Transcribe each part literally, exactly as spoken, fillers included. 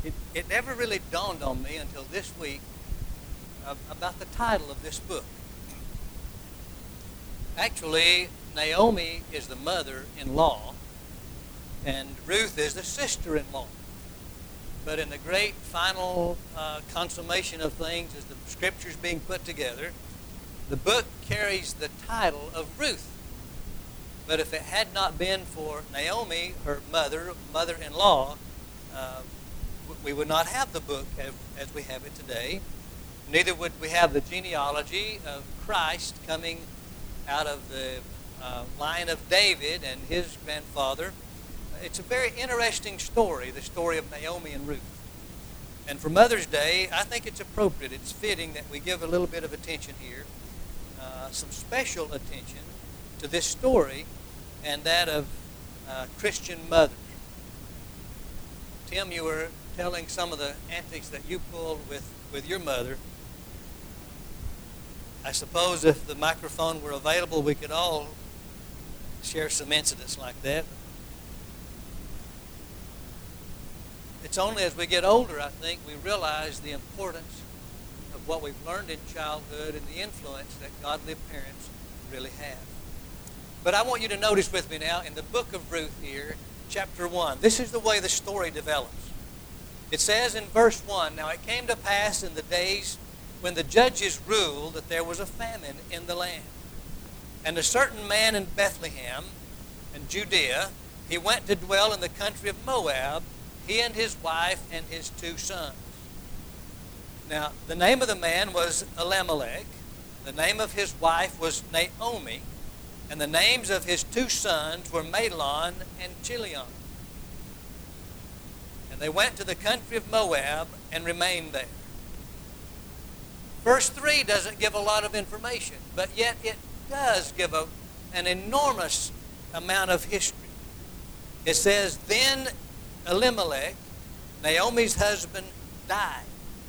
It, it never really dawned on me until this week uh, about the title of this book. Actually, Naomi is the mother-in-law, and Ruth is the sister-in-law. But in the great final uh, consummation of things, as the scriptures being put together, the book carries the title of Ruth. But if it had not been for Naomi, her mother, mother-in-law, uh, we would not have the book as, as we have it today. Neither would we have the genealogy of Christ coming out of the uh, line of David and his grandfather. It's a very interesting story, the story of Naomi and Ruth. And for Mother's Day, I think it's appropriate, it's fitting that we give a little bit of attention here, uh, some special attention to this story and that of uh, Christian mothers. Tim, you were telling some of the antics that you pulled with, with your mother. I suppose if the microphone were available, we could all share some incidents like that. It's only as we get older, I think, we realize the importance of what we've learned in childhood and the influence that godly parents really have. But I want you to notice with me now in the book of Ruth here, chapter one. This is the way the story develops. It says in verse one, "Now it came to pass in the days when the judges ruled that there was a famine in the land. And a certain man in Bethlehem in Judea, he went to dwell in the country of Moab, he and his wife and his two sons. Now, the name of the man was Elimelech, the name of his wife was Naomi, and the names of his two sons were Mahlon and Chilion. And they went to the country of Moab and remained there." Verse three doesn't give a lot of information, but yet it does give a, an enormous amount of history. It says, "Then Elimelech, Naomi's husband, died,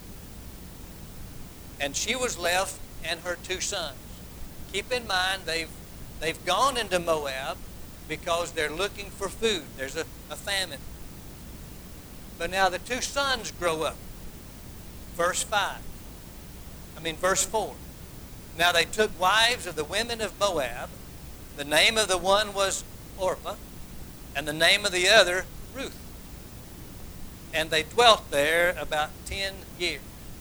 and she was left and her two sons." Keep in mind, they've, they've gone into Moab because they're looking for food. There's a, a famine. But now the two sons grow up. Verse five. I mean, verse four. "Now they took wives of the women of Moab. The name of the one was Orpah, and the name of the other Ruth. And they dwelt there about ten years."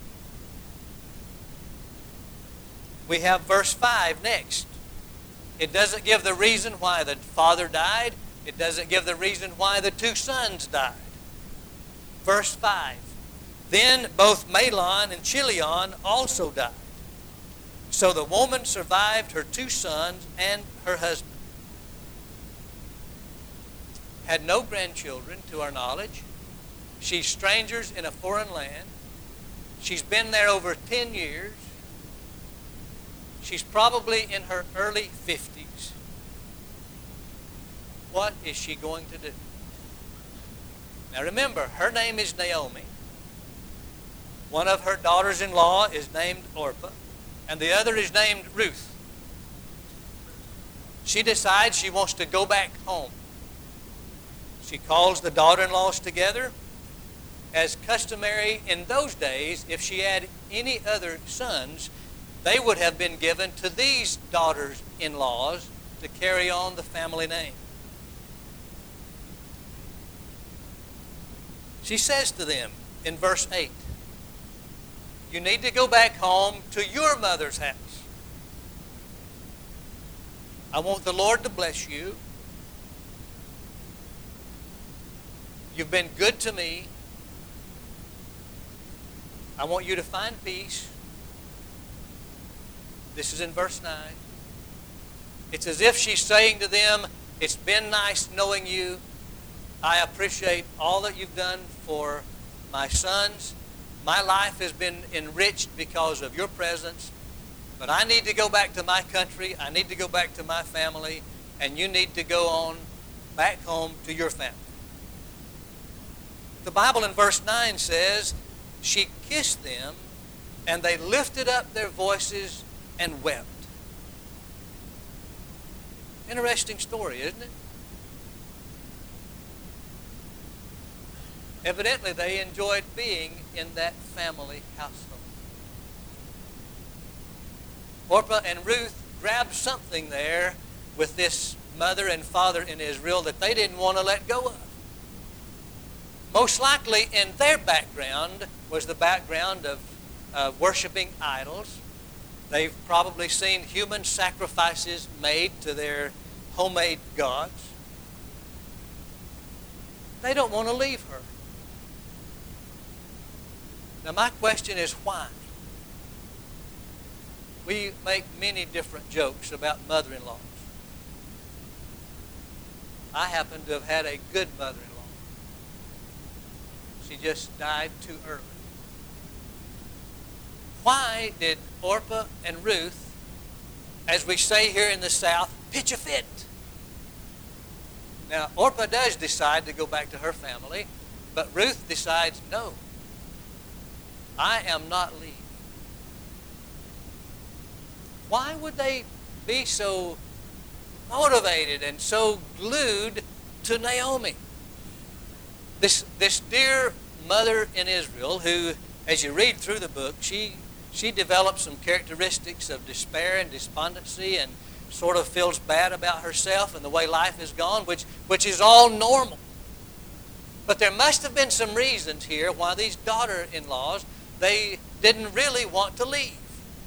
We have verse five next. It doesn't give the reason why the father died. It doesn't give the reason why the two sons died. Verse five. "Then both Mahlon and Chilion also died. So the woman survived her two sons and her husband." Had no grandchildren to our knowledge. She's strangers in a foreign land. She's been there over ten years. She's probably in her early fifties. What is she going to do? Now remember, her name is Naomi. One of her daughters-in-law is named Orpah, and the other is named Ruth. She decides she wants to go back home. She calls the daughter-in-laws together. As customary in those days, if she had any other sons, they would have been given to these daughters-in-laws to carry on the family name. She says to them in verse eight, "You need to go back home to your mother's house. I want the Lord to bless you. You've been good to me. I want you to find peace." This is in verse nine. It's as if she's saying to them, "It's been nice knowing you. I appreciate all that you've done for my sons. My life has been enriched because of your presence. But I need to go back to my country. I need to go back to my family. And you need to go on back home to your family." The Bible in verse nine says, "She kissed them, and they lifted up their voices and wept." Interesting story, isn't it? Evidently, they enjoyed being in that family household. Orpah and Ruth grabbed something there with this mother and father in Israel that they didn't want to let go of. Most likely in their background was the background of uh, worshiping idols. They've probably seen human sacrifices made to their homemade gods. They don't want to leave her. Now my question is why? We make many different jokes about mother-in-laws. I happen to have had a good mother-in-law. She just died too early. Why did Orpah and Ruth, as we say here in the South, pitch a fit? Now, Orpah does decide to go back to her family, but Ruth decides, no, I am not leaving. Why would they be so motivated and so glued to Naomi? This, this dear mother in Israel who, as you read through the book, she, she develops some characteristics of despair and despondency and sort of feels bad about herself and the way life has gone, which, which is all normal. But there must have been some reasons here why these daughter-in-laws, they didn't really want to leave.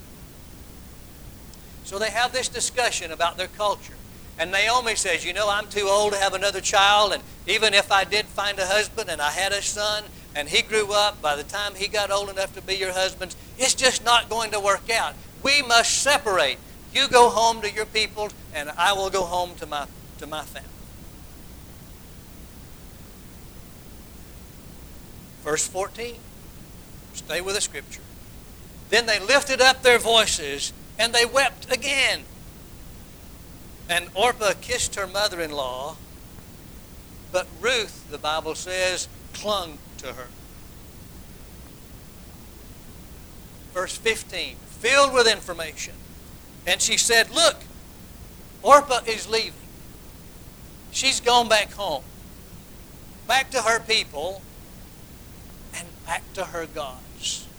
So they have this discussion about their culture. And Naomi says, you know, I'm too old to have another child, and even if I did find a husband and I had a son and he grew up, by the time he got old enough to be your husband, it's just not going to work out. We must separate. You go home to your people, and I will go home to my, to my family. Verse fourteen. Stay with the scripture. Then they lifted up their voices, and they wept again. And Orpah kissed her mother-in-law, but Ruth, the Bible says, clung to her. Verse fifteen, filled with information. And she said, look, Orpah is leaving. She's gone back home, back to her people, and back to her gods.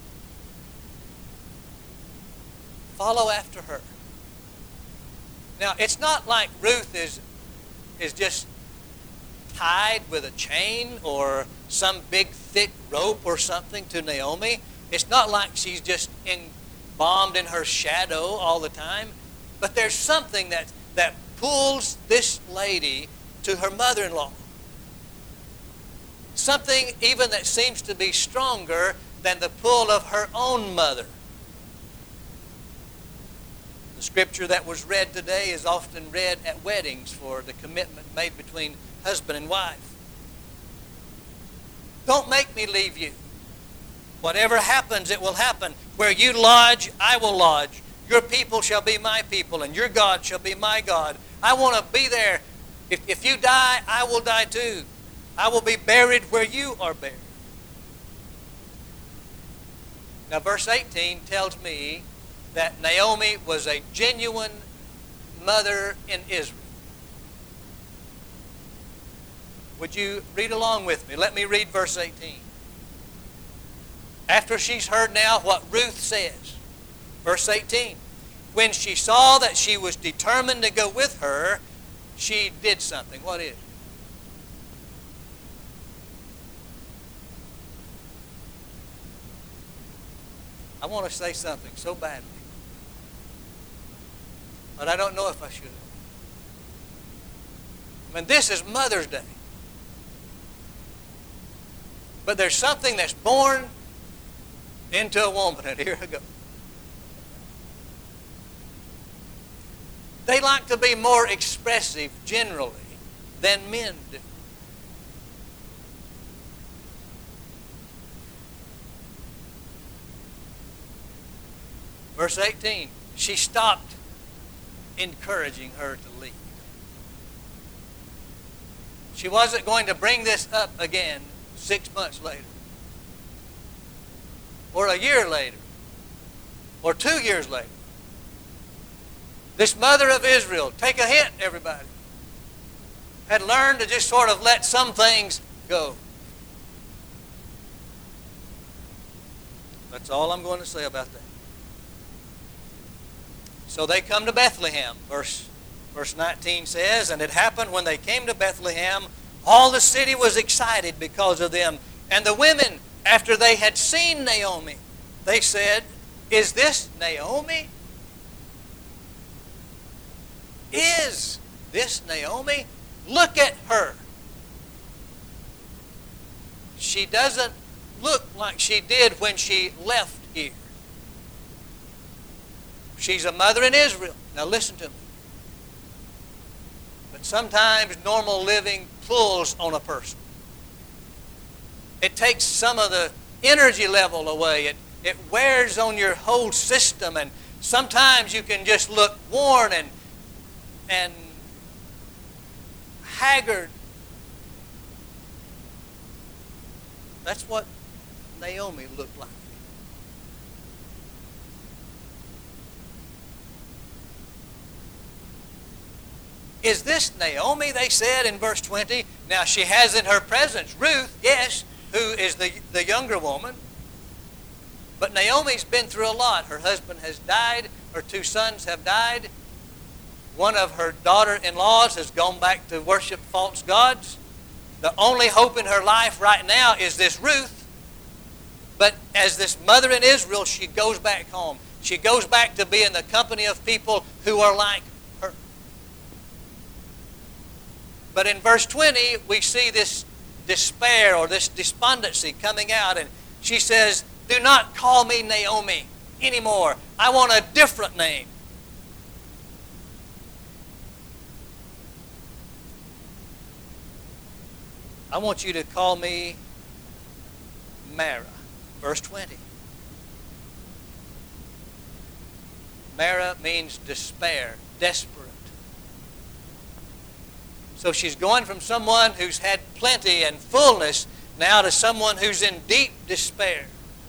Follow after her. Now, it's not like Ruth is, is just tied with a chain or some big thick rope or something to Naomi. It's not like she's just embalmed in her shadow all the time. But there's something that, that pulls this lady to her mother-in-law. Something even that seems to be stronger than the pull of her own mother. The scripture that was read today is often read at weddings for the commitment made between husband and wife. Don't make me leave you. Whatever happens, it will happen. Where you lodge, I will lodge. Your people shall be my people, and your God shall be my God. I want to be there. If, if you die, I will die too. I will be buried where you are buried. Now, verse eighteen tells me that Naomi was a genuine mother in Israel. Would you read along with me? Let me read verse eighteen. After she's heard now what Ruth says. Verse eighteen. When she saw that she was determined to go with her, she did something. What is it? I want to say something so badly, but I don't know if I should. I mean, this is Mother's Day. But there's something that's born into a woman, and here I go. They like to be more expressive generally than men do. Verse eighteen, she stopped encouraging her to leave. She wasn't going to bring this up again six months later, or a year later, or two years later. This mother of Israel, take a hint, everybody, had learned to just sort of let some things go. That's all I'm going to say about that. So they come to Bethlehem. Verse, verse nineteen says, "And it happened when they came to Bethlehem, all the city was excited because of them. And the women, after they had seen Naomi, they said, 'Is this Naomi? Is this Naomi? Look at her. She doesn't look like she did when she left here. She's a mother in Israel.'" Now listen to me. But sometimes normal living pulls on a person. It takes some of the energy level away. It, it wears on your whole system, and sometimes you can just look worn and, and haggard. That's what Naomi looked like. "Is this Naomi?" they said in verse twenty. Now she has in her presence Ruth, yes, who is the, the younger woman. But Naomi's been through a lot. Her husband has died. Her two sons have died. One of her daughter-in-laws has gone back to worship false gods. The only hope in her life right now is this Ruth. But as this mother in Israel, she goes back home. She goes back to be in the company of people who are like her. But in verse twenty, we see this despair or this despondency coming out. And she says, "Do not call me Naomi anymore. I want a different name." "I want you to call me Mara." Verse twenty. Mara means despair, desperate. So she's going from someone who's had plenty and fullness now to someone who's in deep despair.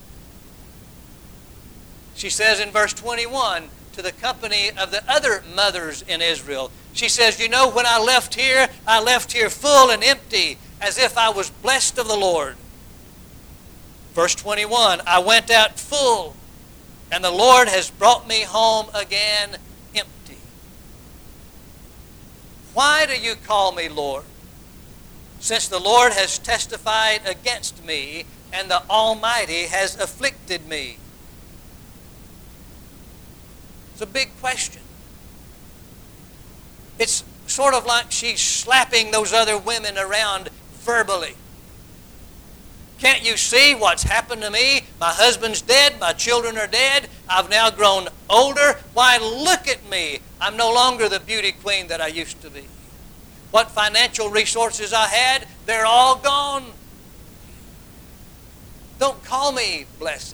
She says in verse twenty-one to the company of the other mothers in Israel, she says, "You know, when I left here, I left here full and empty, as if I was blessed of the Lord." Verse twenty-one, "I went out full, and the Lord has brought me home again empty." "Why do you call me Lord? Since the Lord has testified against me, and the Almighty has afflicted me." It's a big question. It's sort of like she's slapping those other women around verbally. "Can't you see what's happened to me? My husband's dead. My children are dead. I've now grown older. Why, look at me. I'm no longer the beauty queen that I used to be. What financial resources I had, they're all gone. Don't call me blessed."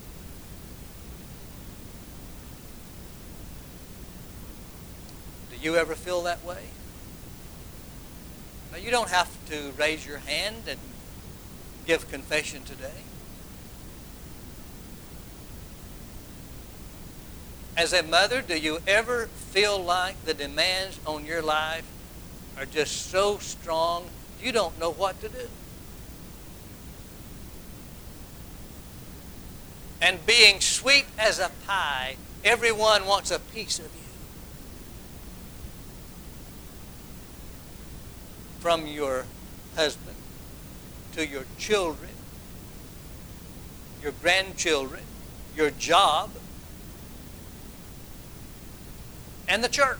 Do you ever feel that way? Now, you don't have to raise your hand and give confession today. As a mother, do you ever feel like the demands on your life are just so strong you don't know what to do? And being sweet as a pie, everyone wants a piece of you. From your husband to your children, your grandchildren, your job, and the church.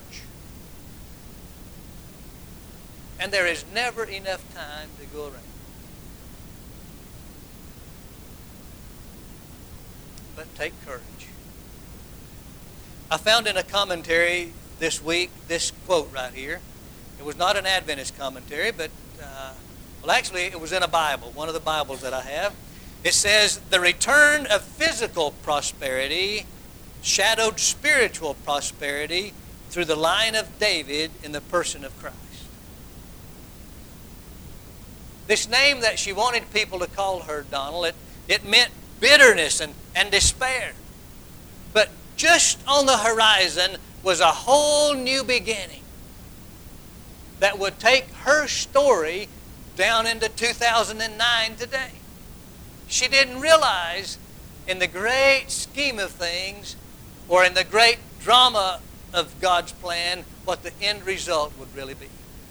And there is never enough time to go around. But take courage. I found in a commentary this week this quote right here. It was not an Adventist commentary, but, uh, well, actually, it was in a Bible, one of the Bibles that I have. It says, "The return of physical prosperity shadowed spiritual prosperity through the line of David in the person of Christ." This name that she wanted people to call her, Donald, it, it meant bitterness and, and despair. But just on the horizon was a whole new beginning that would take her story down into two thousand nine today. She didn't realize in the great scheme of things, or in the great drama of God's plan, what the end result would really be.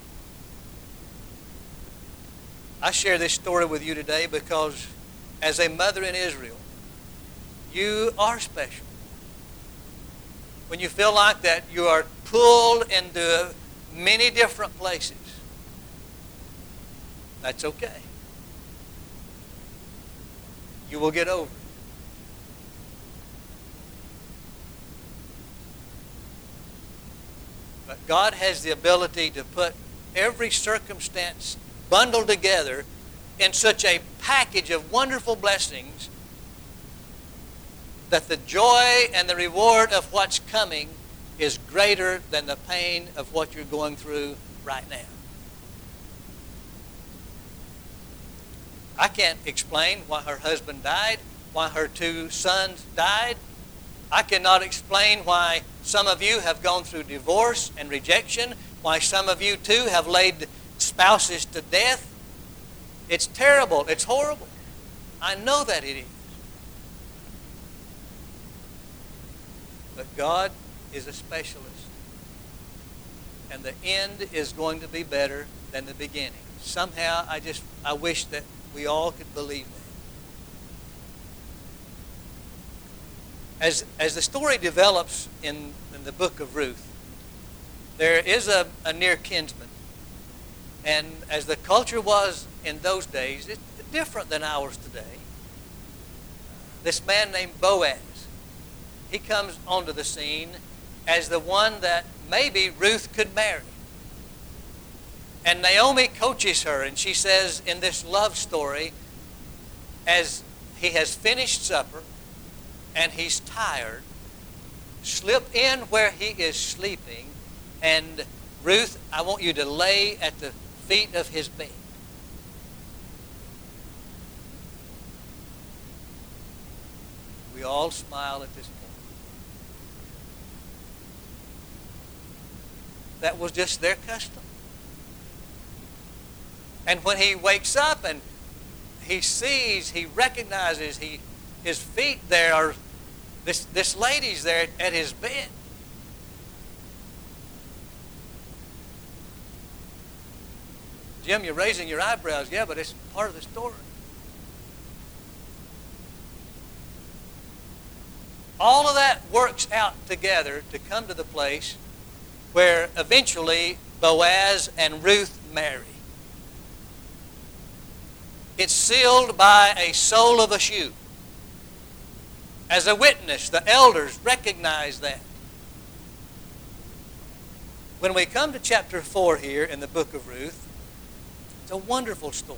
I share this story with you today because as a mother in Israel, you are special. When you feel like that, you are pulled into many different places. That's okay. You will get over it. But God has the ability to put every circumstance bundled together in such a package of wonderful blessings that the joy and the reward of what's coming is greater than the pain of what you're going through right now. I can't explain why her husband died, why her two sons died. I cannot explain why some of you have gone through divorce and rejection, why some of you too have laid spouses to death. It's terrible. It's horrible. I know that it is. But God is a specialist. And the end is going to be better than the beginning. Somehow I just, I wish that we all could believe that. As, as the story develops in, in the book of Ruth, there is a, a near kinsman. And as the culture was in those days, it's different than ours today. This man named Boaz, he comes onto the scene as the one that maybe Ruth could marry. And Naomi coaches her, and she says in this love story, as he has finished supper and he's tired, slip in where he is sleeping, and Ruth, I want you to lay at the feet of his bed. We all smile at this point. That was just their custom. And when he wakes up and he sees, he recognizes, he his feet there are, this, this lady's there at his bed. Jim, you're raising your eyebrows. Yeah, but it's part of the story. All of that works out together to come to the place where eventually Boaz and Ruth marry. It's sealed by a sole of a shoe. As a witness, the elders recognize that. When we come to chapter four here in the book of Ruth, it's a wonderful story.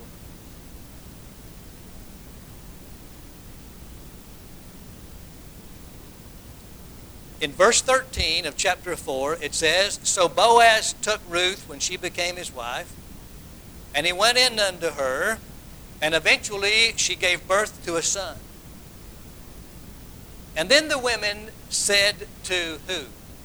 In verse thirteen of chapter four, it says, "So Boaz took Ruth when she became his wife, and he went in unto her, and eventually she gave birth to a son. And then the women said to who?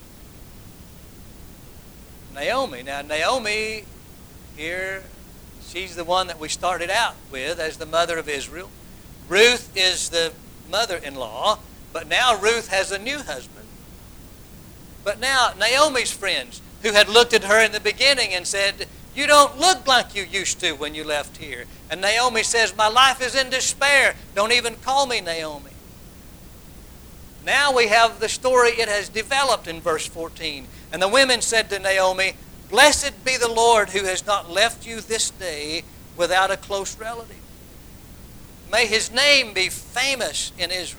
Naomi." Now, Naomi here, she's the one that we started out with as the mother of Israel. Ruth is the mother-in-law, but now Ruth has a new husband. But now Naomi's friends, who had looked at her in the beginning and said, "You don't look like you used to when you left here." And Naomi says, "My life is in despair. Don't even call me Naomi." Now we have the story, it has developed in verse fourteen. "And the women said to Naomi, Blessed be the Lord who has not left you this day without a close relative. May his name be famous in Israel."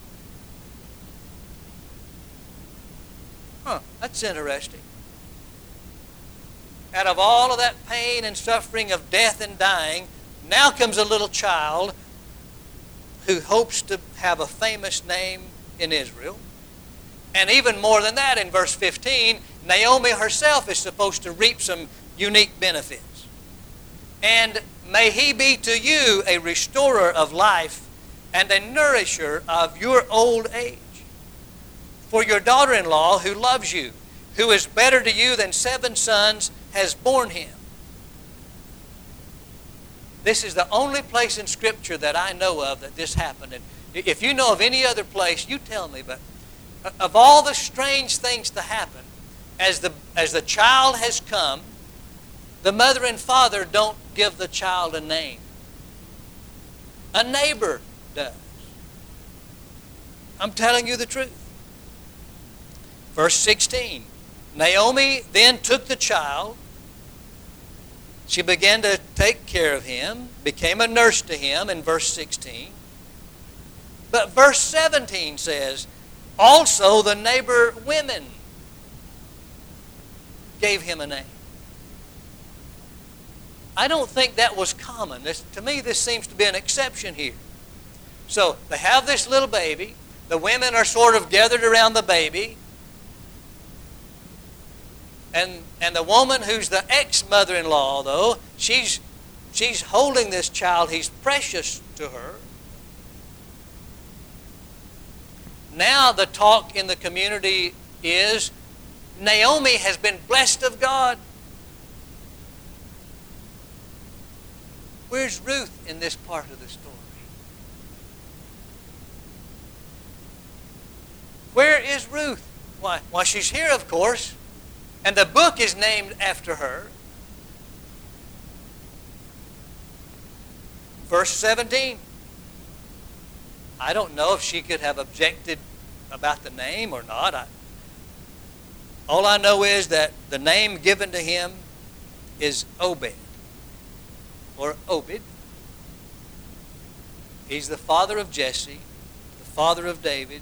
Huh, that's interesting. Out of all of that pain and suffering of death and dying, now comes a little child who hopes to have a famous name in Israel. And even more than that, in verse fifteen, Naomi herself is supposed to reap some unique benefits. "And may he be to you a restorer of life and a nourisher of your old age. For your daughter-in-law who loves you, who is better to you than seven sons, has borne him." This is the only place in Scripture that I know of that this happened. And If you know of any other place, you tell me. But of all the strange things to happen, as the as the child has come, the mother and father don't give the child a name. A neighbor does. I'm telling you the truth. Verse sixteen. Naomi then took the child. She began to take care of him, became a nurse to him in verse sixteen. But verse seventeen says, also the neighbor women gave him a name. I don't think that was common. This, to me, this seems to be an exception here. So they have this little baby. The women are sort of gathered around the baby. And, and the woman who's the ex-mother-in-law, though, she's, she's holding this child. He's precious to her. Now the talk in the community is Naomi has been blessed of God. Where's Ruth in this part of the story? Where is Ruth? Why, why she's here, of course. And the book is named after her. Verse seventeen. I don't know if she could have objected about the name or not. I, all I know is that the name given to him is Obed, or Obed. He's the father of Jesse, the father of David.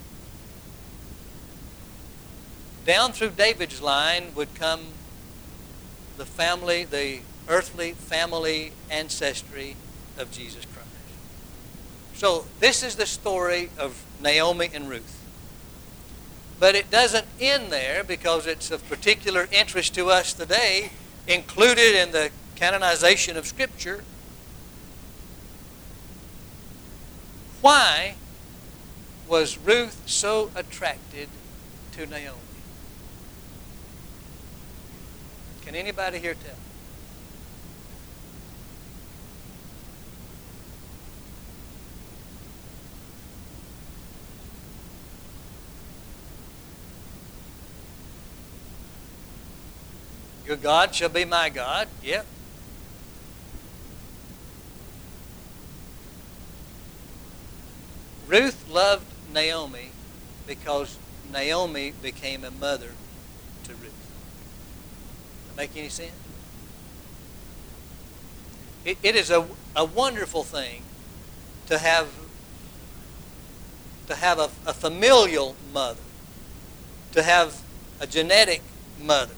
Down through David's line would come the family, the earthly family ancestry of Jesus Christ. So this is the story of Naomi and Ruth. But it doesn't end there, because it's of particular interest to us today, included in the canonization of Scripture. Why was Ruth so attracted to Naomi? Can anybody here tell? Your God shall be my God. Yep. Ruth loved Naomi because Naomi became a mother to Ruth. Does that make any sense? It, it is a, a wonderful thing to have to have a, a familial mother, to have a genetic mother.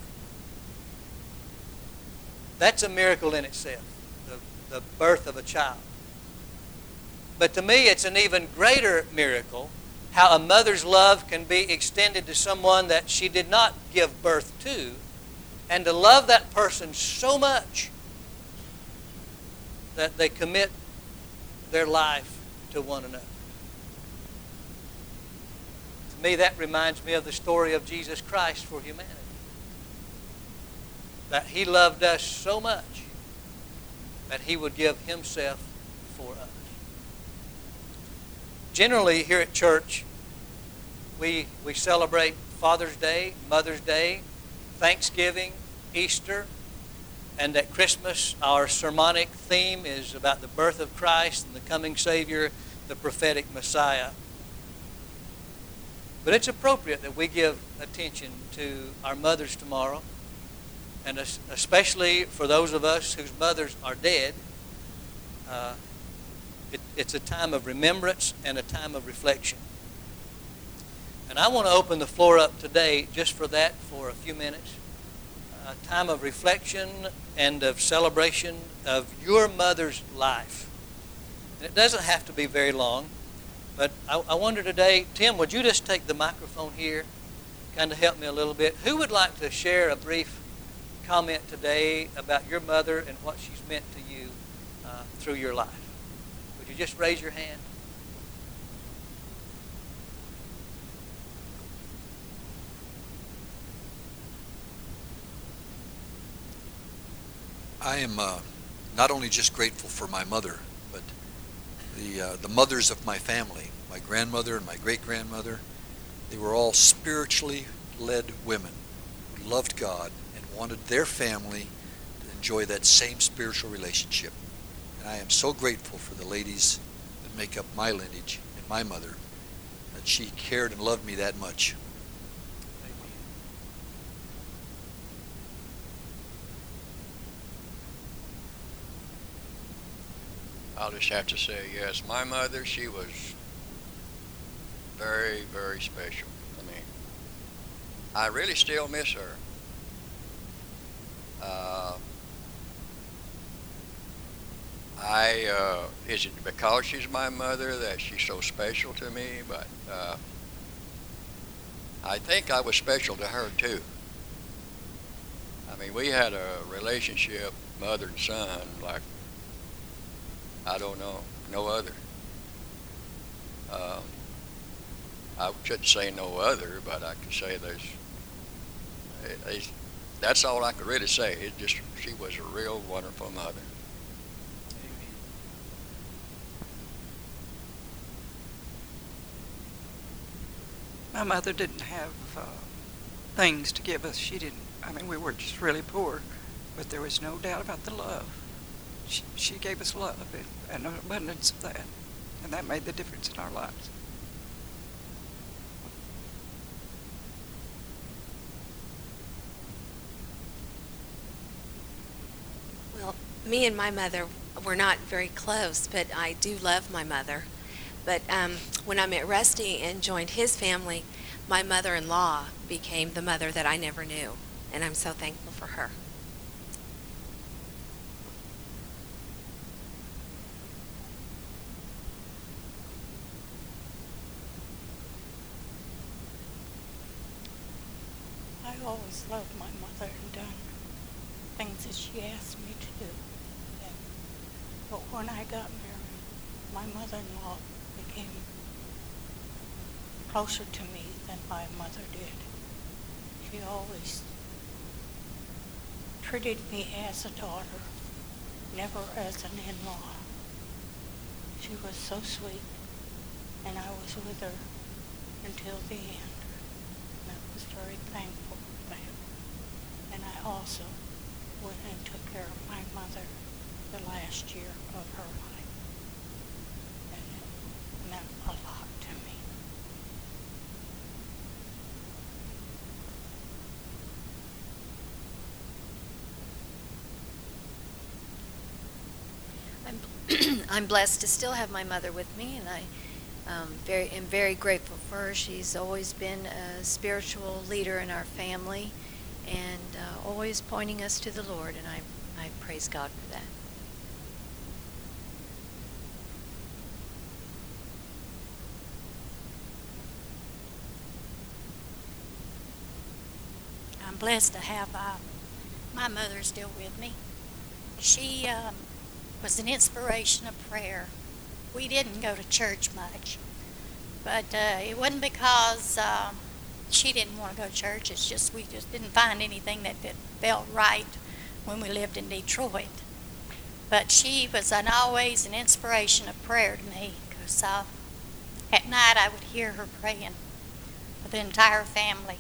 That's a miracle in itself, the, the birth of a child. But to me, it's an even greater miracle how a mother's love can be extended to someone that she did not give birth to, and to love that person so much that they commit their life to one another. To me, that reminds me of the story of Jesus Christ for humanity. That he loved us so much that he would give himself for us. Generally, here at church, we, we celebrate Father's Day, Mother's Day, Thanksgiving, Easter, and at Christmas, our sermonic theme is about the birth of Christ and the coming Savior, the prophetic Messiah. But it's appropriate that we give attention to our mothers tomorrow, and especially for those of us whose mothers are dead. Uh, it, it's a time of remembrance and a time of reflection. And I want to open the floor up today just for that for a few minutes. A time of reflection and of celebration of your mother's life. And it doesn't have to be very long, but I, I wonder today, Tim, would you just take the microphone here, kind of help me a little bit? Who would like to share a brief comment today about your mother and what she's meant to you uh, through your life? Would you just raise your hand? I am uh, not only just grateful for my mother, but the uh, the mothers of my family, my grandmother and my great-grandmother. They were all spiritually led women who loved God and wanted their family to enjoy that same spiritual relationship. And I am so grateful for the ladies that make up my lineage and my mother, that she cared and loved me that much. I'll just have to say, yes, my mother, she was very, very special to me. I really still miss her. Uh, I, uh, is it because she's my mother that she's so special to me? But uh, I think I was special to her too. I mean, we had a relationship, mother and son, like, I don't know, no other. Um, I shouldn't say no other, but I can say there's, it, it's, that's all I could really say. It just, she was a real wonderful mother. My mother didn't have uh, things to give us. She didn't, I mean, we were just really poor, but there was no doubt about the love. She, she gave us love and, and an abundance of that, and that made the difference in our lives. Well, me and my mother were not very close, but I do love my mother. But um, when I met Rusty and joined his family, my mother-in-law became the mother that I never knew, and I'm so thankful for her. I always loved my mother and done things that she asked me to do. And, but when I got married, my mother-in-law became closer to me than my mother did. She always treated me as a daughter, never as an in-law. She was so sweet, and I was with her until the end. And I was very thankful for that. And I also went and took care of my mother the last year of her life. And it meant a lot to me. I'm I'm blessed to still have my mother with me, and I um, very am very grateful for her. She's always been a spiritual leader in our family, and uh, always pointing us to the Lord, and I I praise God for that. I'm blessed to have uh, my mother still with me. She um, was an inspiration of prayer. We didn't go to church much, but uh, it wasn't because uh, she didn't want to go to church. It's just we just didn't find anything that, that felt right when we lived in Detroit. But she was an, always an inspiration of prayer to me, because uh, at night I would hear her praying for the entire family.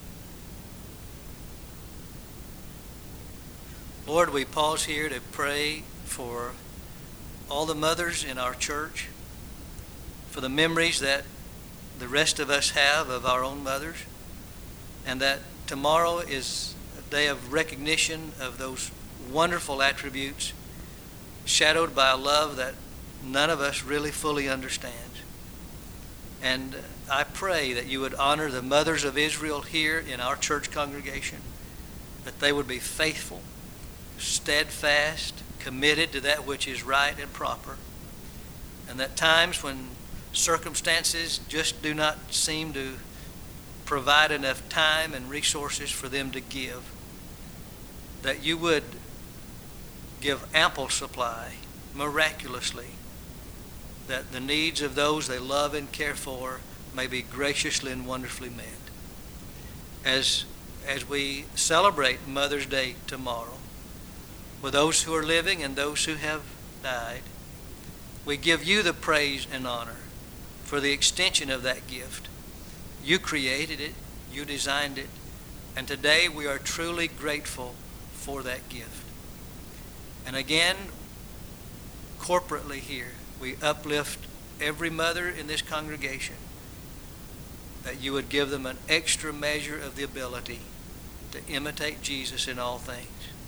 Lord, we pause here to pray for all the mothers in our church, for the memories that the rest of us have of our own mothers, and that tomorrow is a day of recognition of those wonderful attributes shadowed by a love that none of us really fully understands. And I pray that you would honor the mothers of Israel here in our church congregation, that they would be faithful, steadfast, committed to that which is right and proper, and that times when circumstances just do not seem to provide enough time and resources for them to give, that you would give ample supply, miraculously, that the needs of those they love and care for may be graciously and wonderfully met. As, as we celebrate Mother's Day tomorrow, with those who are living and those who have died, we give you the praise and honor for the extension of that gift. You created it, you designed it, and today we are truly grateful for that gift. And again, corporately here, we uplift every mother in this congregation, that you would give them an extra measure of the ability to imitate Jesus in all things.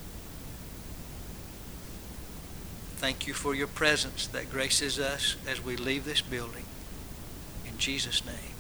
Thank you for your presence that graces us as we leave this building. In Jesus' name.